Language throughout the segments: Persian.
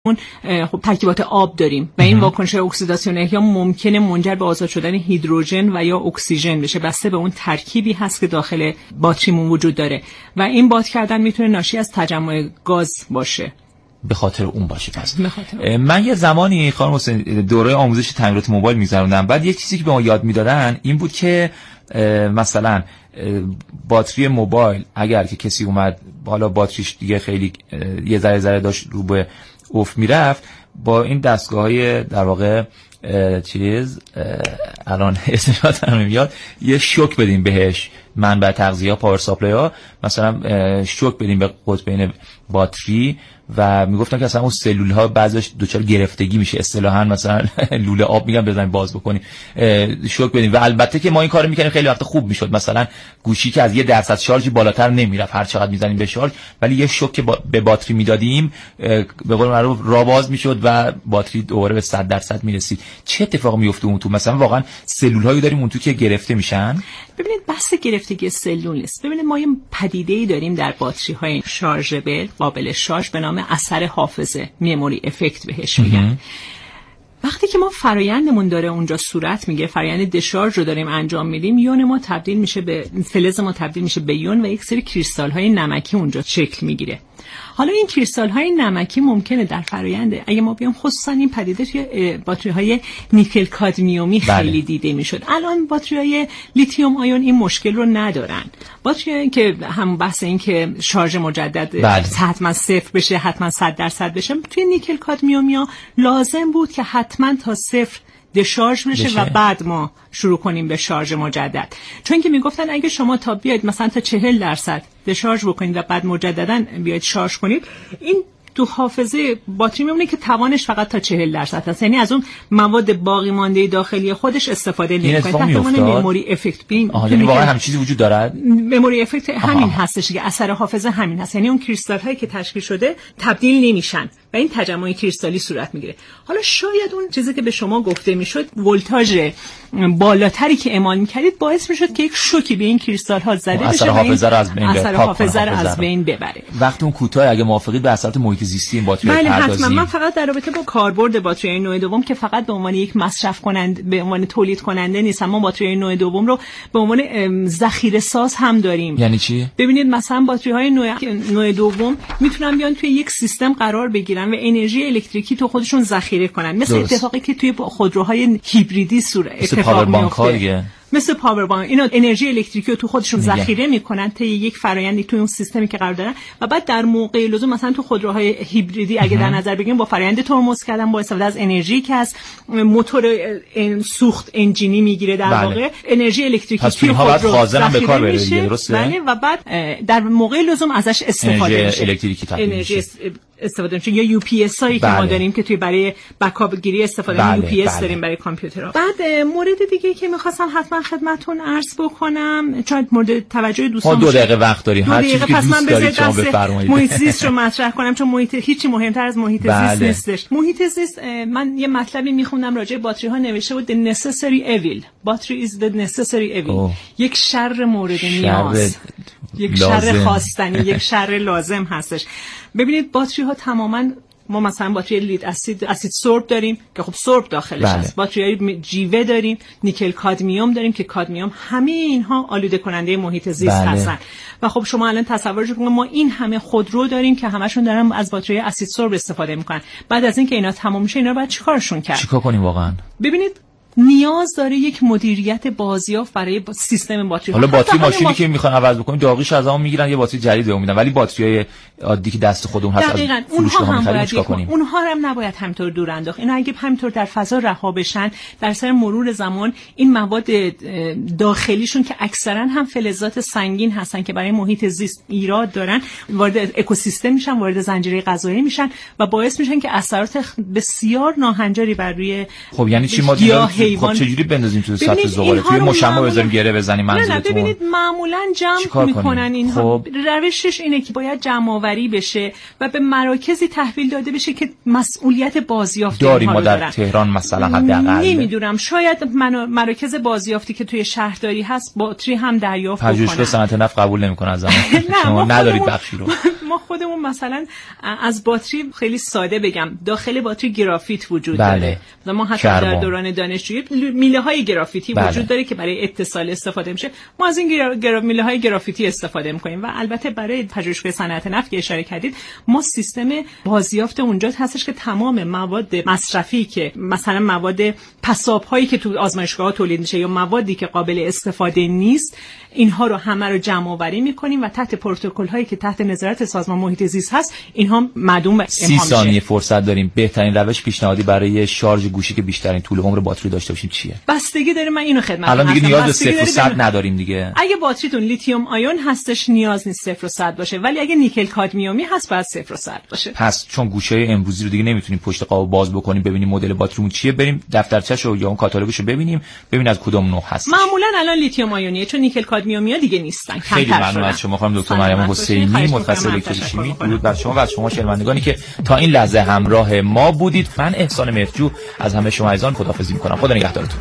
خب ترکیبات آب داریم و این واکنش اکسیداسیون احیا ممکنه منجر به آزاد شدن هیدروژن و یا اکسیژن بشه، بسته به اون ترکیبی هست که داخل باتریمون وجود داره و این باد کردن میتونه ناشی از تجمع گاز باشه. به خاطر اون باشه. پس من یه زمانی خانم حسین دوره آموزش تعمیرات موبایل می‌گذروندم، بعد یک چیزی که به ما یاد میدادن این بود که مثلا باتری موبایل اگر که کسی اومد بالا باتریش دیگه خیلی یه ذره داشت رو به افت میرفت، با این دستگاه‌های در واقع الان اسمش نمیاد، یه شوک بدیم بهش، منبع تغذیه پاور ساپلای ها، مثلا شوک بدیم به قطبین باتری و میگفتن که اصلا اون سلول ها بعضیش دچار گرفتگی میشه، اصطلاحاً مثلا لوله آب میگن بزنیم باز بکنیم، شوک بدیم. و البته که ما این کارو میکنیم خیلی وقت خوب میشد، مثلا گوشی که از 1% شارژ بالاتر نمیرفت هر چقدر میزنیم به شارژ، ولی یه شوک که به باتری میدادیم به قول معروف راه باز میشد و باتری دوباره به 100% میرسید. چه اتفاقی میفته اون تو؟ مثلا واقعا سلول هایی داریم اون تو که گرفته میشن؟ ببینید بحث گرفتگی سلول نیست. ببینید ما یه پدیده‌ای داریم در باتری های شارژبل قابل شارژ به نام اثر حافظه، میموری افکت بهش میگن. وقتی که ما فرایندمون داره اونجا صورت میگیره، فرایند دشارژ رو داریم انجام میدیم، یون ما تبدیل میشه به فلز ما تبدیل میشه به یون و یک سری کریستال های نمکی اونجا شکل میگیره. حالا این کریستال های نمکی ممکنه در فرایند اگه ما بیام خصوصا این پدیده توی باتری های نیکل کادمیومی خیلی دیده میشد. الان باتری های لیتیوم آیون این مشکل رو ندارن. باتری که هم بحث این که شارژ مجدد حتما صفر بشه، حتما 100% بشه، توی نیکل کادمیومیا لازم بود که حتما تا صفر دشارژ بشه و بعد ما شروع کنیم به شارژ مجدد. چون که میگفتن اگه شما تا بیاید مثلا تا 40% دشارژ بکنید و بعد مجددا بیاید شارژ کنید، این تو حافظه باتری میمونه که توانش فقط تا 40% هست، یعنی از اون مواد باقی مانده داخلی خودش استفاده نمی‌کنه. تحت عنوان مموری افکت بین، یعنی واقعا همین چیزی وجود داره. مموری افکت همین هستش که اثر حافظه همین هست، یعنی اون کریستال هایی که تشکیل شده تبدیل نمیشن و این تجمع کریستالی صورت میگیره. حالا شاید اون چیزی که به شما گفته میشد ولتاژ بالاتری که اعمال میکردید باعث میشد که یک شوکی به این کریستال ها زده بشه، اثر حافظه رو از بین اثر حافظه رو از بین ببره. وقت اون کوتاه اگه موافقید به اثرات محیط زیستی این باتری پردازیم. حتما. من فقط در رابطه با کاربرد باتری نوع دوم که فقط به عنوان یک مصرف کننده، به عنوان تولید کننده نیست، ما باتری نوع دوم رو به عنوان ذخیره ساز هم داریم. یعنی چی؟ ببینید مثلا باتری های نوع دوم میتونن بیان توی یک سیستم قرار بگیرن و انرژی الکتریکی تو خودشون ذخیره کنن، مثل اتفاقی که توی خودروهای هیبریدی اتفاق میفته، مثل پاور بانک. اینا انرژی الکتریکی رو تو خودشون ذخیره میکنن تا یک فرآیندی توی اون سیستمی که قرار دارن و بعد در موقع لزوم مثلا تو خودروهای هیبریدی اگه در نظر بگیریم با فرآیند ترمز کردن با استفاده از انرژی که از موتور سوخت انجینی میگیره در واقع انرژی الکتریکی توی خودرو ذخیره به کار میشه، بله، و بعد در موقع لزوم ازش استفاده میشه، الکتریکی انرژی استفاده میشه. یا UPS هایی که ما داریم که توی برای بکاپ گیری استفاده می‌کنیم، UPS داریم برای کامپیوترها. بعد مورد دیگه که می‌خواستم حتما خدمتتون عرض بکنم، چون مورد توجه دوستان 2 دقیقه وقت داریم، هر چیزی که دوست دارید شما بفرمایید. محیط زیست رو مطرح کنم چون هیچی مهمتر از محیط زیست نیستش. محیط زیست، من یه مطلبی می‌خوندم راجع به باتری ها نوشته بود the necessary evil. battery is the necessary evil. یک شر مورد نیاز، یک شر خواستنی، یک شر لازم هستش. ببینید باتری ها تماما، ما مثلا باتری لید اسید سورب داریم که خب سورب داخلش هست، باتری جیوه داریم، نیکل کادمیوم داریم که کادمیوم، همه اینها آلوده کننده محیط زیست هستن. و خب شما الان تصورش کنید ما این همه خودرو داریم که همشون دارن از باتری اسید سورب استفاده میکنن. بعد از اینکه اینا تمام میشه، اینا رو بعد چیکارشون کرد؟ چیکار کنیم واقعا؟ ببینید نیاز داره یک مدیریت بازیافت برای سیستم باتری. حالا باتری ماشینی که میخوان عوض بکنیم داغیش از اون میگیرن، یه باتری جدید بهمون میدن، ولی باتریای عادی که دست خودمون هست دقیقاً اونها هم باید اونها هم نباید همینطور دور انداخت. اینا اگه همینطور در فضا رها بشن، در سر مرور زمان این مواد داخلیشون که اکثرا هم فلزات سنگین هستن که برای محیط زیست ایراد دارن، وارد اکوسیستم میشن، وارد زنجیره غذایی میشن و باعث میشن که اثرات بسیار ناهنجاری بر روی خب یعنی چی؟ ما حیوان. خب چجوری بندازیم تو سطح زغال؟ توی مشما بذاریم گره بزنیم منظورتون؟ نه ببینید معمولا جمع میکنن اینها. خب. روشش اینه که باید جمع آوری بشه و به مراکزی تحویل داده بشه که مسئولیت بازیافت داریم ما در تهران مثلا حداقل. نمیدونم شاید مراکز بازیافتی که توی شهرداری هست باتری هم دریافت بکنن. پژوهشگاه صنعت نفت قبول نمیکنه از شما ندارید بخشی رو. ما خودمون مثلا از باتری خیلی ساده بگم داخل باتری گرافیت وجود داره. ما حتی در دوران دانشجویی میله های گرافیتی وجود داره که برای اتصال استفاده میشه. ما از این میله های گرافیتی استفاده میکنیم و البته برای پژوهشگاه صنعت نفت که اشاره کردید ما سیستم بازیافت اونجا هستش که تمام مواد مصرفی که مثلا مواد پساب هایی که تو آزمایشگاه تولید میشه یا موادی که قابل استفاده نیست اینها رو همه رو جمع آوری میکنیم و تحت پروتکل هایی که تحت نظارت سازمان محیط زیست هست اینها معدوم و 30 ثانیه فرصت داریم. بهترین روش پیشنهادی برای شارژ گوشی که بیشترین طول عمر باتری داشته باشیم چیه؟ بستگی داره. من اینو خدمت الان دیگه نیاز به 0 و 100 نداریم دیگه. اگه باتریتون لیتیوم آیون هستش نیاز نیست 0 و 100 باشه، ولی اگه نیکل کادمیومی هست باید 0 و 100 باشه. پس چون گوشه امروزی رو دیگه نمیتونیم پشت قاب باز بکنیم ببینیم مدل باتریمون چیه، بریم دفترچه‌شو یا اون کاتالوگشو ببینیم از کدوم نوع هست. معمولا الان لیتیوم آیونیه چون نیکل کادمیومیا دیگه نیستن. خیلی ممنون از شما خانم دکتر مریم حسینی متخصص الکتروشیمی. درود بر شما و از شما شنوندگانی که تا این لحظه همراه ما بودید. من احسان مهرجو از همه شما عزیزان خداحافظی می‌کنم. خدا نگهدارتون.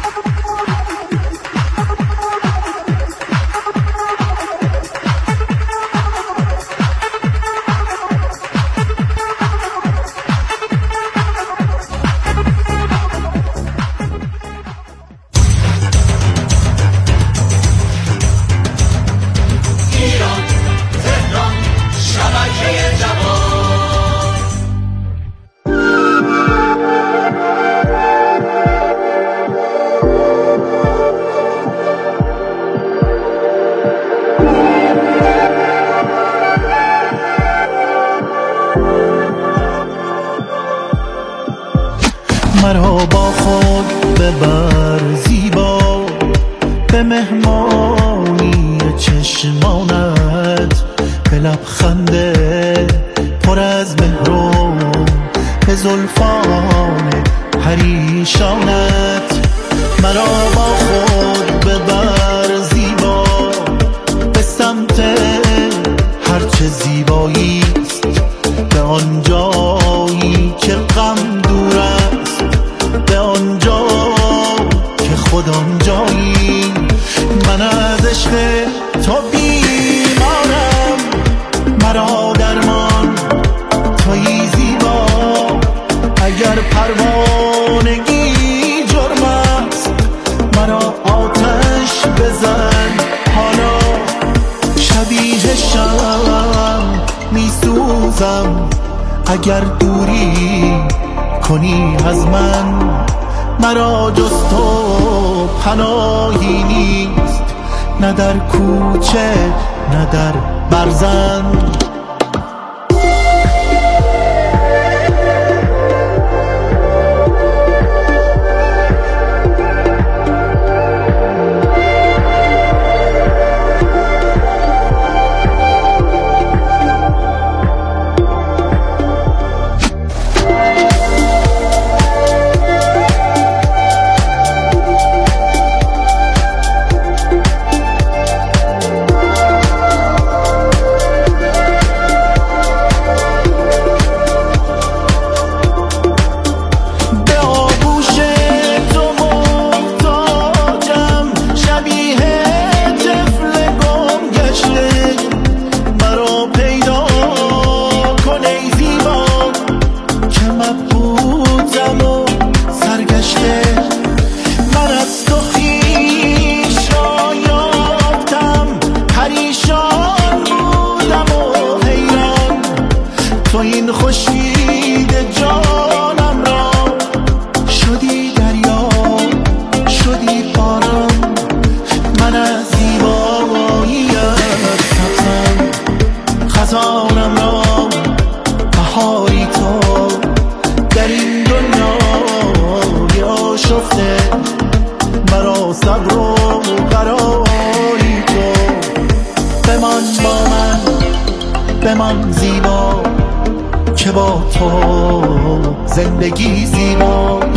مرا با خود ببر زیبا به مهمانی چشمانت، به لبخنده پر از مهر به زلفان پریشانت. مرا با خود ببر زیبا به سمت هرچه زیبایی است، به آن جایی که غم دور است، به آنجا که خود آنجایی. من از عشق تو بیمارم، مرا درمان تویی زیبا. اگر پروانگی جرم است مرا آتش بزن حالا. شبیه شم میسوزم اگر دوری کنی از من. مرا جز تو پناهی نیست، نه در کوچه نه در برزن. بمان زیبا که با تو زندگی زیباست.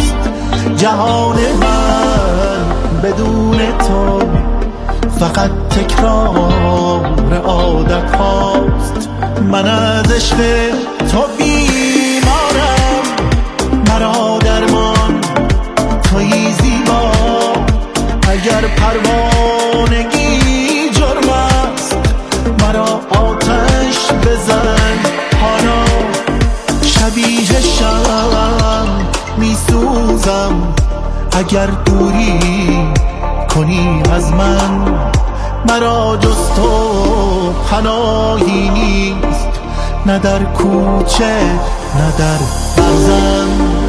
جهان من بدون تو فقط تکرار عادت هاست. من از عشق تو بیمارم، مرا درمان تویی زیبا. اگر پروانگی جرم است مرا آتش بزن حالا. شبیه شم میسوزم اگر دوری کنی از من. مرا جز تو پناهی نیست، نه در کوچه نه در برزن.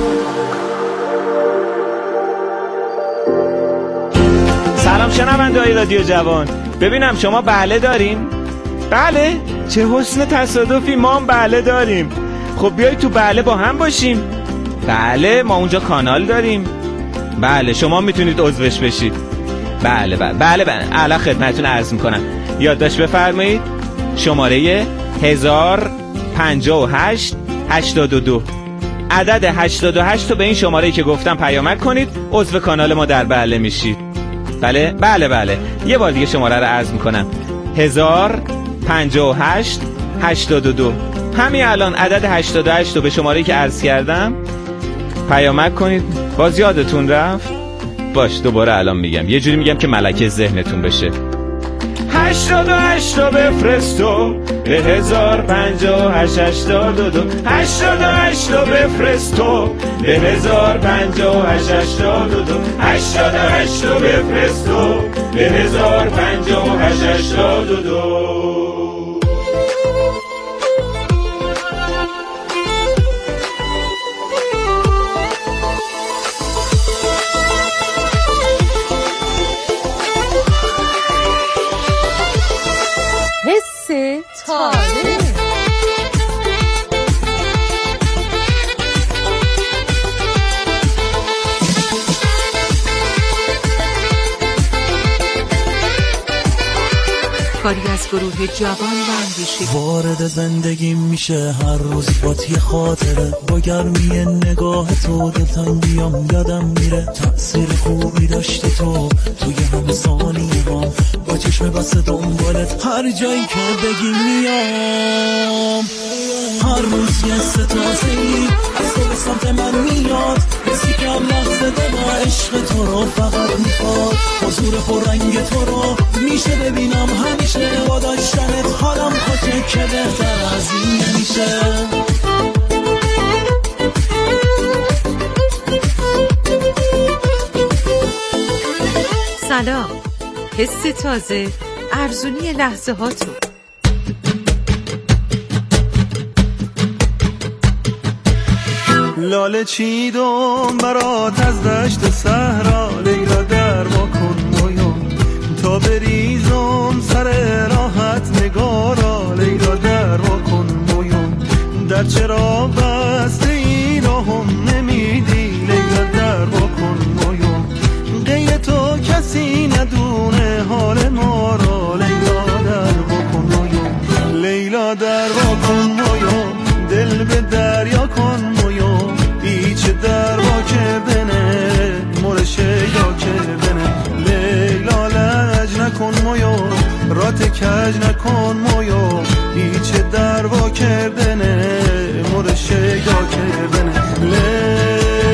سلام شنونده‌های رادیو جوان، ببینم شما بله دارین؟ بله؟ چه حسن تصادفی، ما هم بله داریم. خب بیایید تو بله با هم باشیم. بله ما اونجا کانال داریم. بله شما میتونید عضوش بشید. بله الان خدمتتون عرض میکنم. یادداشت بفرمایید. شماره 1058 82 عدد 88 رو به این شماره‌ای که گفتم پیامک کنید، عضو کانال ما در بله میشید. بله یه بار دیگه شماره رو عرض میکنم. 1058 82. همین الان عدد 88 رو به شماره‌ای که عرض کردم پیامک کنید. باز یادتون رفت؟ باش دوباره الان میگم، یه جوری میگم که ملکه ذهنتون بشه. 88 رو بفرستو به 1058 82. 88 رو بفرستو به 1058 82. 88 رو بفرستو به 1058 82. تازه کاری از گروه جوان و اندیشی. وارد زندگی میشه هر روز با یه خاطره، با گرمی نگاه تو دلتنگیام یادم میره. تأثیر خوبی داشتی تو توی همه ثانیه ها، با چشم بسته دنبالت هر جایی که بگی میام. هر روز یه ستازه‌ای از تو به سمت من میاد، حسی که هم لحظه دما عشق تو رو فقط میخواد. حضور پررنگ تو رو میشه ببینم همیشه، با داشتنت حالم خوشه که بهتر از این نمیشه. سلام، حس تازه، ارزونی لحظه هاتون. لاله چیدم برات از دشت صحرا، لیلا در وا کن مویوم تا بریزم سر راحت نگارا. لیلا در وا کن مویوم در چرا بسته این راهم نمیدی. لیلا در وا کن مویوم غیر تو کسی ندونه حال ما را. لیلا در وا کن مویوم، لیلا در وا کن مویوم دل به دریا کن مویوم. بیچ در وا کردنه مور شیدا کردنه. لیلا لج نکن مویوم رات کج نکن مویوم. بیچ در وا کردنه مور شیدا کردنه. لیلا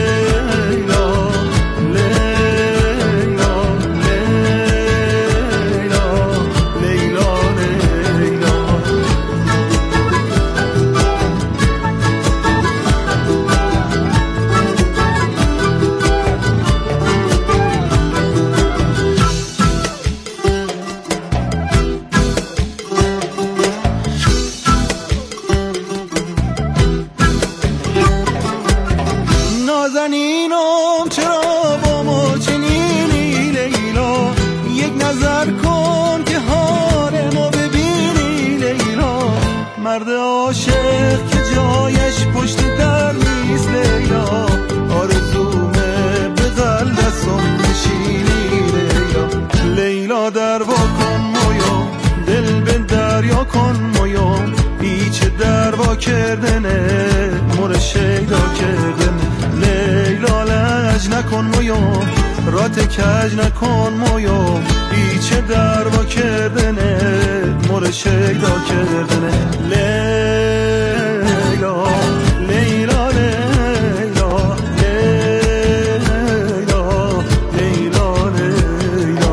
نازنینم چرا با ما چنینی. لیلا یک نظر کن که حال ما ببینی. لیلا مرد عاشق که جایش پشت در نیست. لیلا آرزومه به قلبم نشینی. لیلا لیلا در وا کن مویوم دل به دریا کن مویوم. بیچ در وا کردنه مور شیدا کردنه. لیلا کج نکن مویوم رات کج نکن مویوم ایچه در با کردنه مور شیدا کردنه لیلا لیلا لیلا لیلا لیلا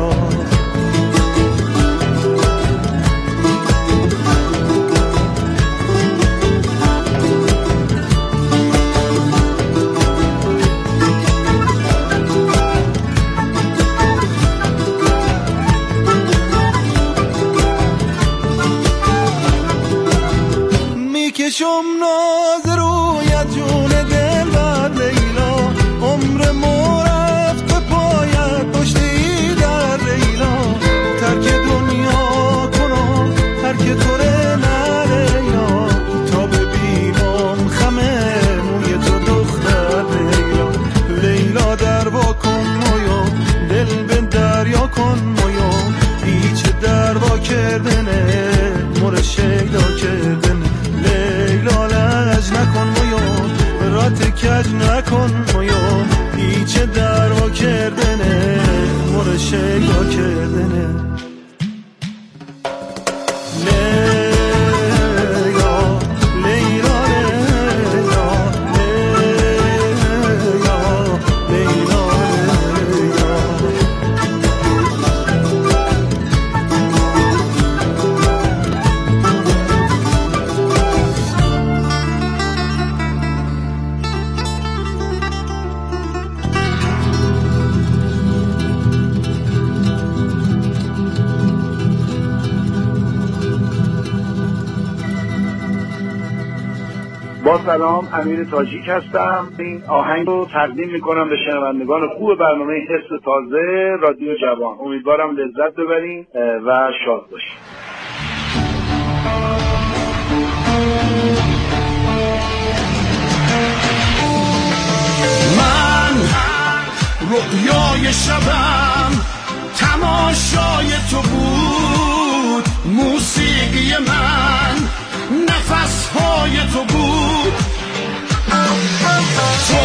میکشم ناز رویت جون دل بر لیلا عمر ما رفت به پایت پشتی در لیلا ترک دنیا کنم ترک توره نه لیلا تا ببینم خمه موی تو دختر لیلا لیلا در وا کن مویوم دل به دریا کن مویوم ایچه در وا کردنه مور شیدا کردنه لیلا لج نکن مویوم رات کج نکن مویوم ایچه در وا کردنه مور شیدا کردنه با سلام، امیر تاجیک هستم. این آهنگ رو تقدیم میکنم به شنوندگان خوب برنامه حس تازه رادیو جوان. امیدوارم لذت ببرین و شاد باشین. من رؤیای شبم تماشای تو بود، موسیقی من نفسهای تو بود. تو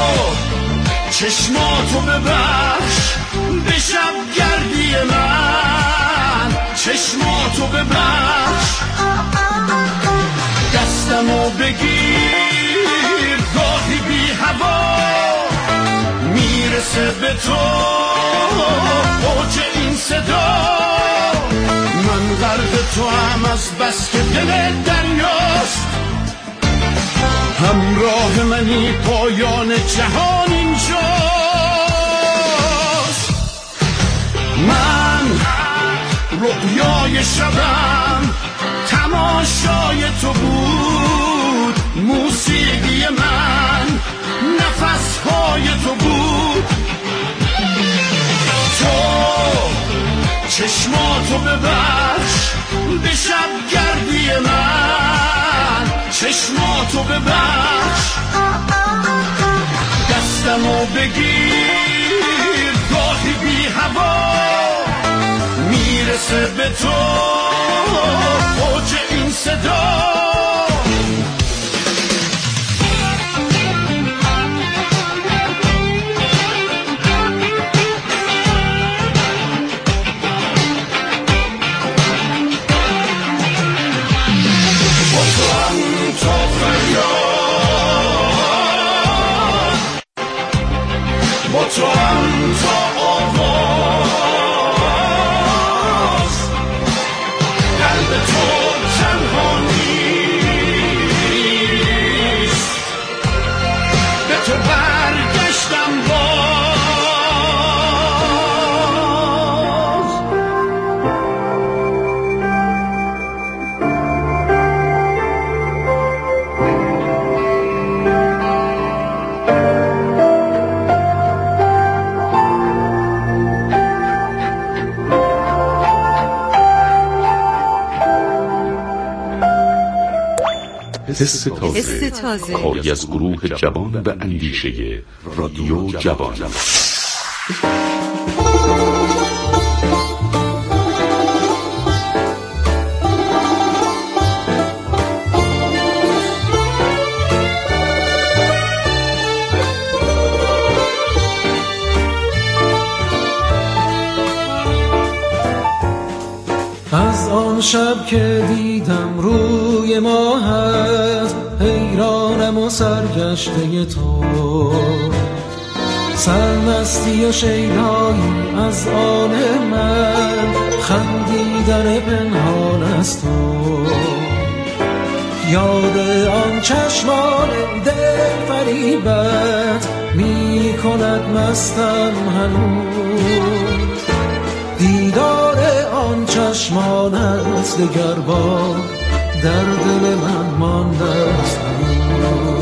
چشماتو ببخش به شب گردی من، چشماتو ببخش دستمو بگیر گاهی بی هوا میرسه به تو اوج این صدا. من غرق تو هم از بس که دل دریاست، همراه منی پایان جهان اینجاست. من رؤیای شبم تماشای تو بود، موسیقی من نفسهای تو بود. تو چشماتو ببخش به شب گردی من، چشماتو ببخش دستمو بگیر گاهی بی هوا میرسه به تو اوج این صدا. با تو هم تا آواز قلب تو تنها نیست، به تو برگشتم باز. حس تازه کاری از گروه جوان به اندیشه رادیو جوان. آن شب که دیدم روی ماهت حیرانم و سرگشته تو، سرمستی و شیدایی از آن من، خندیدن پنهان از تو. یاد آن چشمان دل فریبت می کند مستم هنوز، دیدار آن چشمانت دگر بار در دل من مانده است هنوز.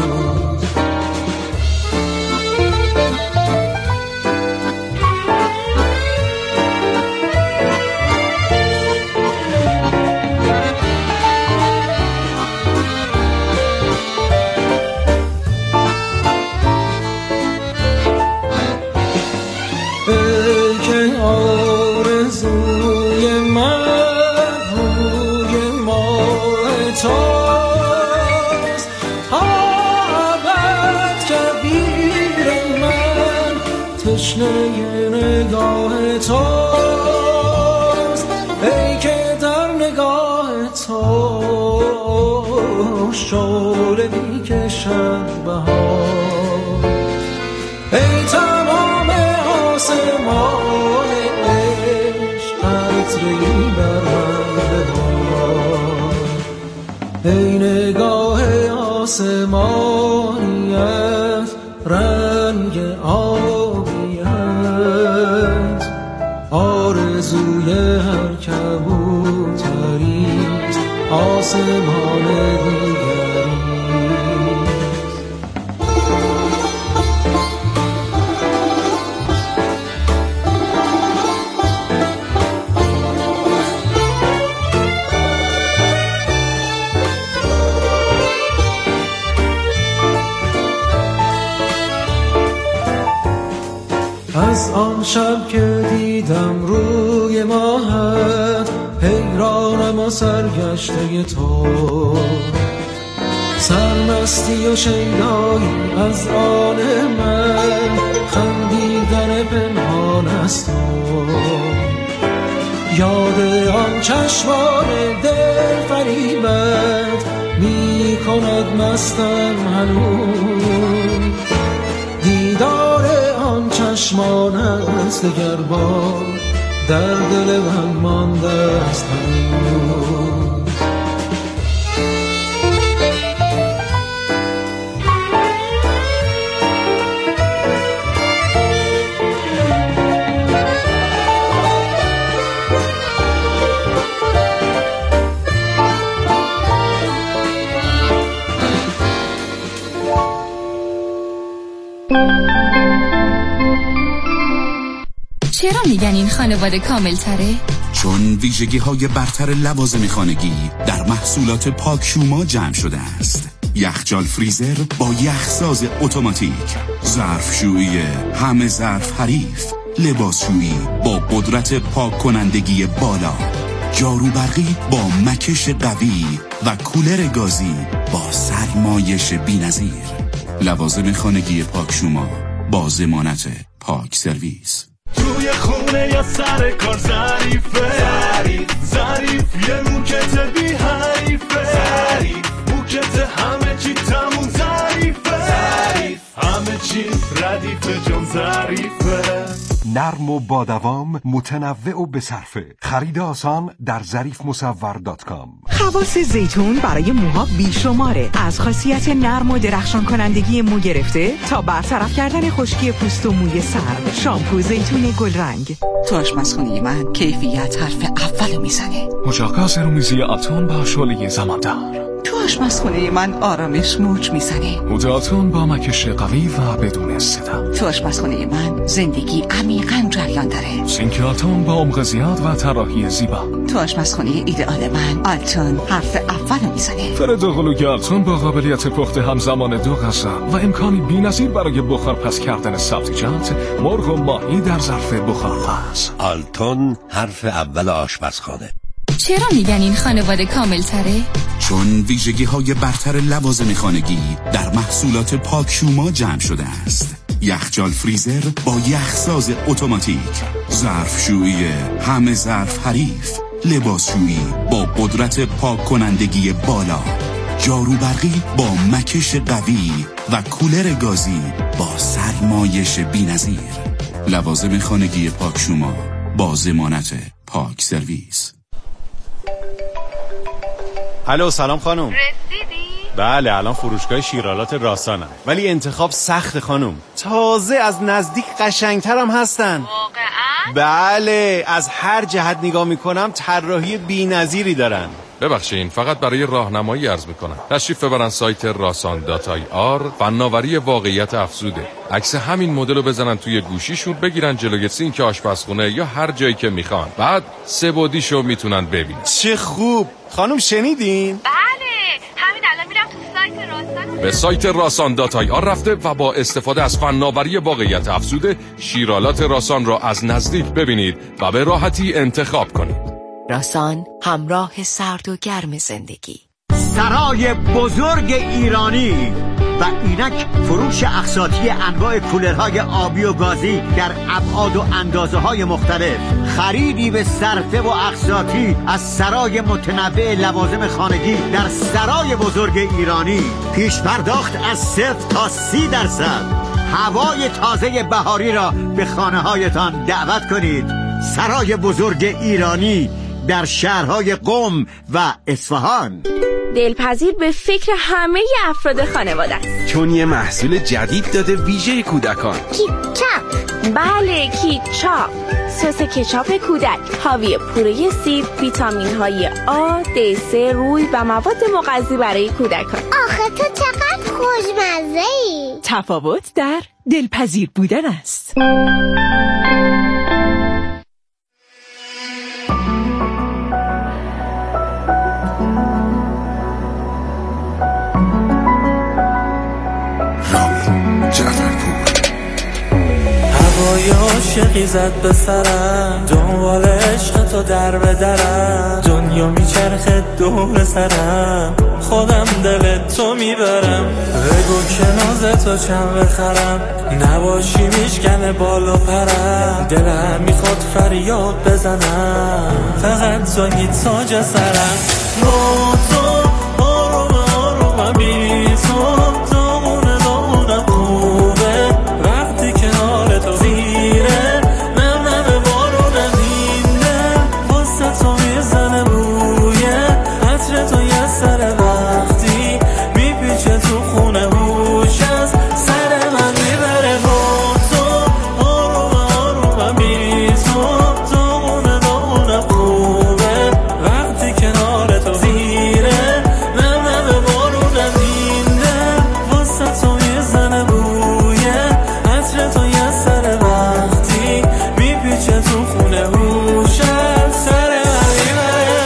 تشنه نگاه توست، ای که در نگاه تو شعله میکشد بهار، ای تمام آسمان عشق قطره‌ای بر من ببار، ای نگاه آسمانیت رنگ آرزوی هر کبوتریست آسمان دیگریست. از آن شب که دیدم روی ماهت حیرانم و سرگشته تو، سرمستی و شیدایی از آن من، خندیدن پنهان از تو. یاد آن چشمان دل فریبت می کند مستم هنوز، دیدار آن چشمان است دگر بار در دل من مانده است هنوز. چرا میگن این خانواده کامل تره؟ چون ویژگی‌های برتر لوازم خانگی در محصولات پاکشوما جمع شده است. یخچال فریزر با یخساز اتوماتیک، ظرفشویی همه ظرف حریف، لباسشویی با قدرت پاک کنندگی بالا، جارو برقی با مکش قوی و کولر گازی با سرمایش بی‌نظیر. لوازم خانگی پاکشوما با ضمانت پاک سرویس. توی خونه یا سر کار ظریفه، ظریف یه موکت بی حریفه، موکت همه چی تموم ظریفه، همه چی ردیفه جون ظریفه. نرم و با دوام، متنوع و بصرفه. خرید آسان در ظریفمصور.com. خواص زیتون برای موها بیشماره، از خاصیت نرم و درخشان کنندگی مو گرفته تا برطرف کردن خشکی پوست و موی سرد. شامپو زیتون گلرنگ. تو آشپزخونه من کیفیت حرف اول میزنه. مجاقا سرومیزی اتون با شعله زماندار. تو آشپزخونه من آرامش موج میزنه. هوداتون با مکش قوی و بدون صدا. تو آشپزخونه من زندگی عمیقاً جریان داره. سینکاتون با عمق زیاد و طراحی زیبا. تو آشپزخونه ایدئال من آلتون حرف اول میزنه. فردوغلوی آلتون با قابلیت پخت همزمان 2 غذا و امکانی بی‌نظیر برای بخار پس کردن سبزیجات، مرغ و ماهی در ظرف بخارپز. آلتون حرف اول آشپزخانه. چرا میگن این خانواده کامل تره؟ چون ویژگی‌های برتر لوازم خانگی در محصولات پاکشوما جمع شده است. یخچال فریزر با یخساز اتوماتیک، ظرفشویی همه ظرف حریف، لباسشویی با قدرت پاک کنندگی بالا، جارو برقی با مکش قوی و کولر گازی با سرمایش بی‌نظیر. لوازم خانگی پاکشوما با ضمانت پاک سرویس. الو سلام خانم. رسیدی؟ بله الان فروشگاه شیرالات راسانم، ولی انتخاب سخت خانم. تازه از نزدیک قشنگترم هستن. واقعا؟ بله از هر جهت نگاه میکنم طراحی بی‌نظیری دارن. ببخشید فقط برای راهنمایی عرض میکنم تشریف ببرن سایت rasan.ir. فناوری واقعیت افزوده. عکس همین مدل رو بزنن توی گوشیشون، بگیرن جلوی سینک آشپزخونه یا هر جایی که میخوان، بعد 3 بعدیشو میتونن ببینن. چه خوب. خانم شنیدین؟ بله همین الان میرم تو سایت راسان. به سایت rasan.ir رفته و با استفاده از فناوری واقعیت افزوده شیرالات راسان را از نزدیک ببینید و به راحتی انتخاب کنید. راسان، همراه سرد و گرم زندگی. سرای بزرگ ایرانی و اینک فروش اقساطی انواع کولرهای آبی و گازی در ابعاد و اندازه‌های مختلف، خریدی به صرفه و اقساطی از سرای متنوع لوازم خانگی در سرای بزرگ ایرانی، پیش پرداخت از 0 تا 30%، هوای تازه بهاری را به خانه‌هایتان دعوت کنید. سرای بزرگ ایرانی در شهرهای قم و اصفهان. دلپذیر به فکر همه افراد خانواده است، چون یه محصول جدید داده ویژه کودکان. کیچاپ. بله کیچاپ، سس کچاپ کودک حاوی پوره سیب، ویتامین های آ، د3، روی و مواد مغذی برای کودکان. آخه تو چقدر خوشمزه‌ای. تفاوت در دلپذیر بودن است. هوای عاشقی زد به سرم، دنبال عشق تو در به درم، دنیا میچرخه دور سرم، خودم دل تو میبرم. بگو که ناز تو چند بخرم، نباشی میشکنه بال و پرم، دلم میخواد فریاد بزنم، فقط توی تاج سرم. با تو آروم آروم بی تو دامونه دامونم خوبه، وقتی کنار تو زیره نم نم بارونم اینه، واسه تو میزنه بویه عطر تو یه سر وقتی میپیچه تو خونه هوش از سر من میبره. با تو آروم آروم بی تو دامونه دامونم خوبه، وقتی کنار تو زیره نم نم بارونم اینه، واسه تو میزنه بویه عطر تو یه سر وقتی میپیچه تو خونه هوش از سر من میبره.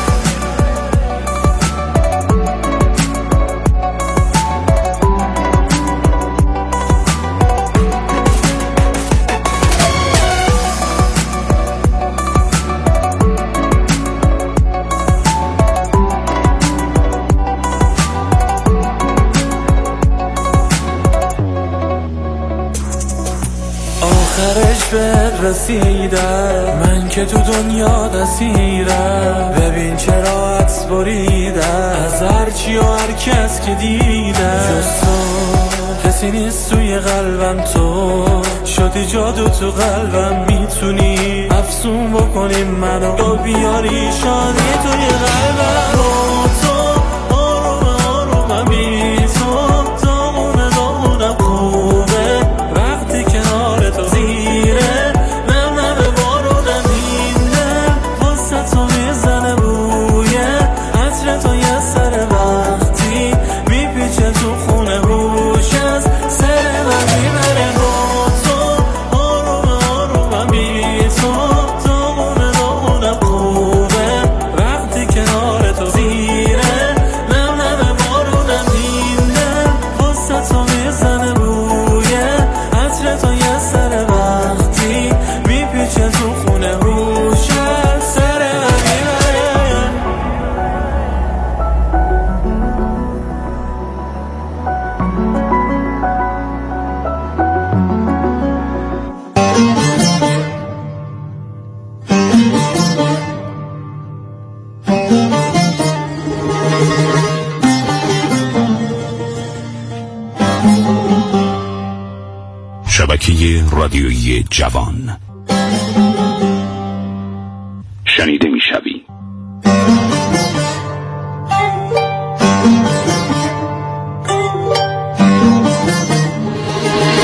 آخرش به رسیدم، من که تو دنیا دستیرم، ببین چه راحت بریدم از هرچی و هر کس که دیدم، جز تو کسی نیست توی قلبم، تو شدی جادو تو قلبم، میتونی افسون بکنی منو بیاری شادی توی قلبم. با تو آروم آروم بی تو دامونه دامونم خوبه، وقتی کنار تو زیره نم نم بارونم اینه، واسه تو میزنه بویه عطر تو یه سر وقتی میپیچه تو خونه هوش از سر من میبره. با تو آروم آروم بی تو دامونه دامونم خوبه، وقتی کنار تو زیره شبکه رادیویی جوان شنیده میشوی.